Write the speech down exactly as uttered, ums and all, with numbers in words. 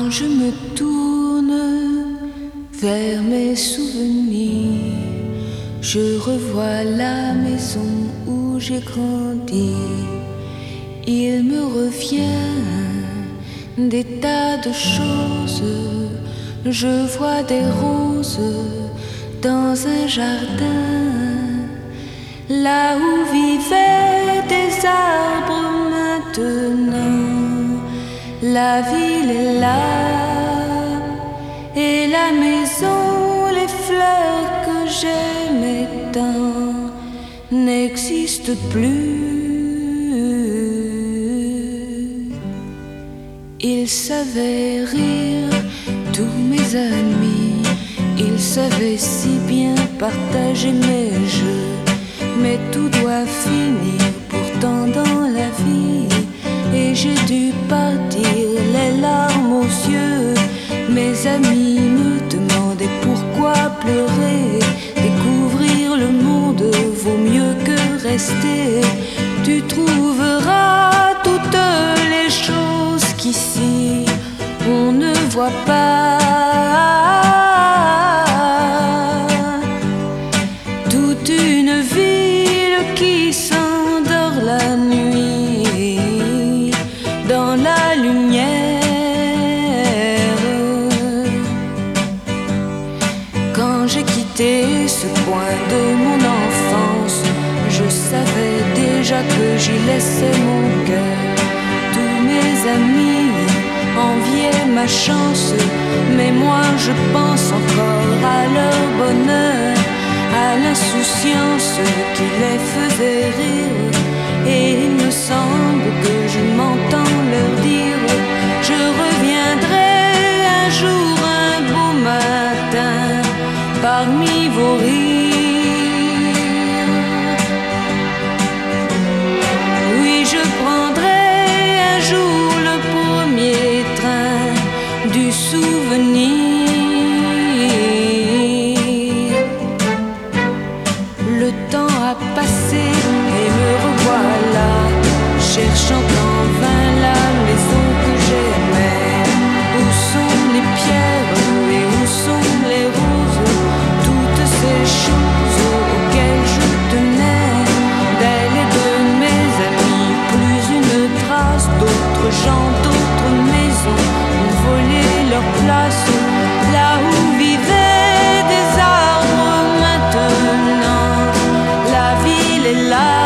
Quand je me tourne vers mes souvenirs, je revois la maison où j'ai grandi. Il me revient des tas de choses. Je vois des roses dans un jardin, là où vivaient des arbres maintenant. La ville est là, et la maison, les fleurs que j'aimais tant n'existent plus. Ils savaient rire, tous mes amis, ils savaient si bien partager mes jeux. Mais tout doit finir pourtant dans la vie, et j'ai dû partir les larmes aux yeux. Mes amis me demandaient pourquoi pleurer. Découvrir le monde vaut mieux que rester. Tu trouveras toutes les choses qu'ici on ne voit pas. Toute une ville qui s'endort la nuit dans la lumière. Quand j'ai quitté ce coin de mon enfance, je savais déjà que j'y laissais mon cœur. Tous mes amis enviaient ma chance, mais moi je pense encore à leur bonheur, à l'insouciance qui les faisait rire. Et il me semble que je m'entends leur dire: je reviendrai un jour, un beau matin, parmi vos rires. Oui, je prendrai un jour le premier train du souvenir. Le temps a passé et me revoilà, cherchant en vain la maison que j'aimais. Où sont les pierres et où sont les roses, toutes ces choses auxquelles je tenais? D'elle et de mes amis, plus une trace. D'autres gens, d'autres maisons ont volé leur place. Là où vivaient des arbres maintenant, la ville est là.